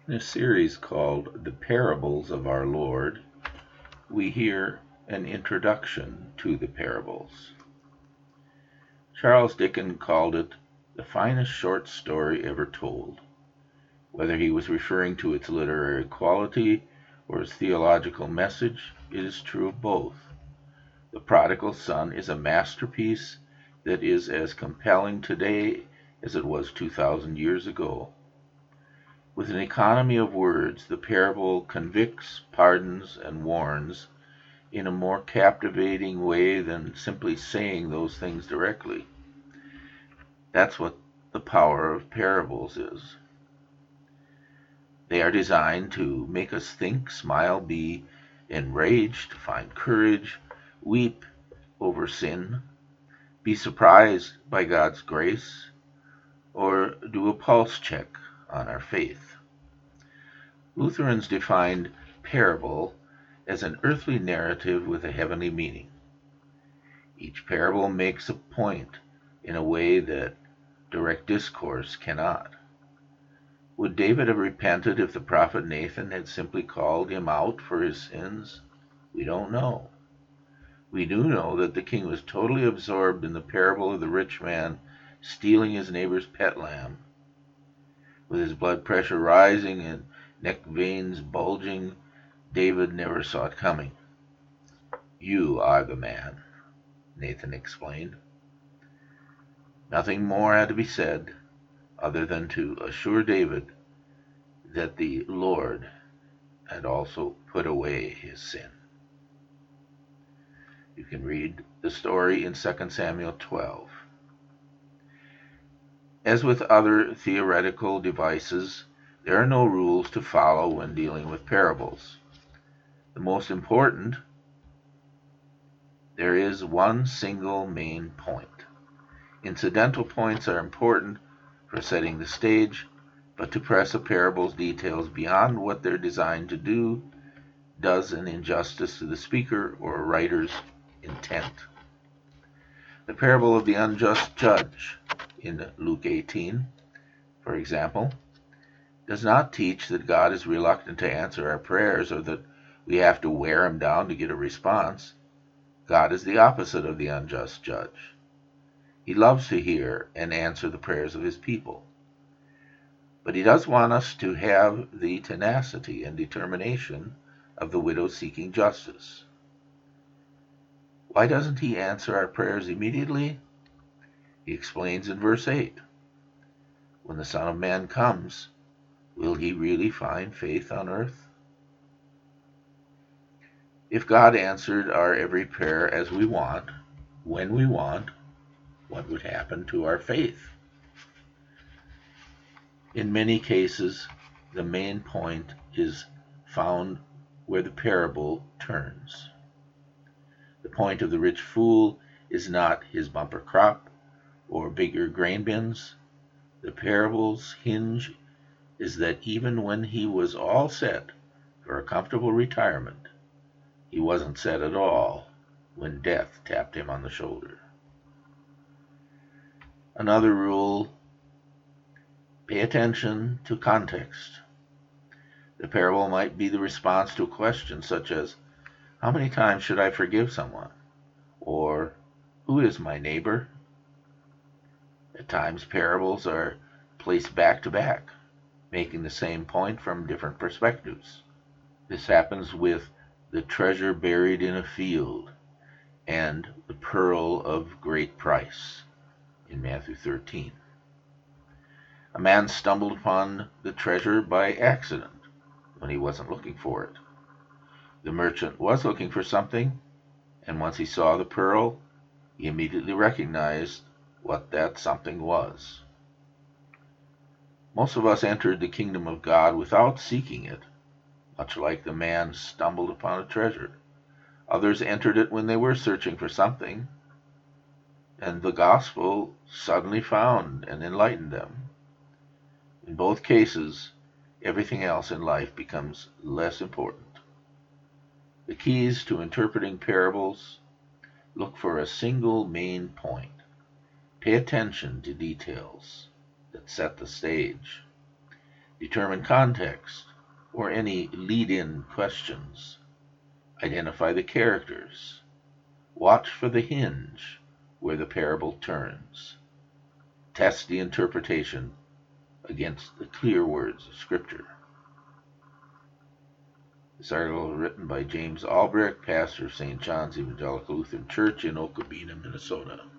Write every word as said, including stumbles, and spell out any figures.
In a series called The Parables of Our Lord, we hear an introduction to the parables. Charles Dickens called it the finest short story ever told. Whether he was referring to its literary quality or its theological message, it is true of both. The Prodigal Son is a masterpiece that is as compelling today as it was two thousand years ago. With an economy of words, the parable convicts, pardons, and warns in a more captivating way than simply saying those things directly. That's what the power of parables is. They are designed to make us think, smile, be enraged, find courage, weep over sin, be surprised by God's grace, or do a pulse check on our faith. Lutherans defined parable as an earthly narrative with a heavenly meaning. Each parable makes a point in a way that direct discourse cannot. Would David have repented if the prophet Nathan had simply called him out for his sins? We don't know. We do know that the king was totally absorbed in the parable of the rich man stealing his neighbor's pet lamb. With his blood pressure rising and neck veins bulging, David never saw it coming. "You are the man," Nathan explained. Nothing more had to be said other than to assure David that the Lord had also put away his sin. You can read the story in Second Samuel twelve. As with other theoretical devices, there are no rules to follow when dealing with parables. The most important, there is one single main point. Incidental points are important for setting the stage, but to press a parable's details beyond what they're designed to do does an injustice to the speaker or writer's intent. The parable of the unjust judge in Luke eighteen, for example, does not teach that God is reluctant to answer our prayers or that we have to wear him down to get a response. God is the opposite of the unjust judge. He loves to hear and answer the prayers of his people. But he does want us to have the tenacity and determination of the widow seeking justice. Why doesn't he answer our prayers immediately? He explains in verse eight. When the Son of Man comes, will he really find faith on earth? If God answered our every prayer as we want, when we want, what would happen to our faith? In many cases, the main point is found where the parable turns. The point of the rich fool is not his bumper crop or bigger grain bins. The parable's hinge is that even when he was all set for a comfortable retirement, he wasn't set at all when death tapped him on the shoulder. Another rule, pay attention to context. The parable might be the response to a question such as, how many times should I forgive someone? Or, who is my neighbor? At times, parables are placed back to back, making the same point from different perspectives. This happens with the treasure buried in a field and the pearl of great price in Matthew thirteen. A man stumbled upon the treasure by accident when he wasn't looking for it. The merchant was looking for something, and once he saw the pearl, he immediately recognized what that something was. Most of us entered the kingdom of God without seeking it, much like the man stumbled upon a treasure. Others entered it when they were searching for something, and the gospel suddenly found and enlightened them. In both cases, everything else in life becomes less important. The keys to interpreting parables: look for a single main point. Pay attention to details that set the stage. Determine context or any lead-in questions. Identify the characters. Watch for the hinge where the parable turns. Test the interpretation against the clear words of Scripture. This article was written by James Albrecht, pastor of Saint John's Evangelical Lutheran Church in Okabena, Minnesota.